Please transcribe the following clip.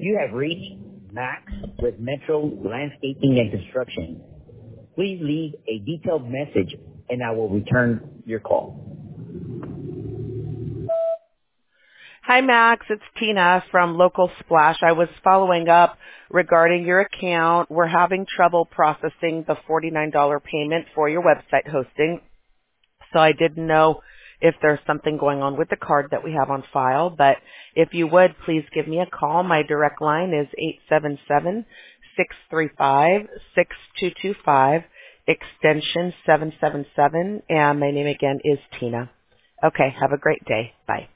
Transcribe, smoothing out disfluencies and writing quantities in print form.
You have reached Max with Metro Landscaping and Construction. Please leave a detailed message and I will return your call. Hi, Max. It's Tina from Local Splash. I was following up regarding your account. We're having trouble processing the $49 payment for your website hosting. So I didn't know if there's something going on with the card that we have on file. But if you would, please give me a call. My direct line is 877-635-6225, extension 777. And my name again is Tina. Okay, have a great day. Bye.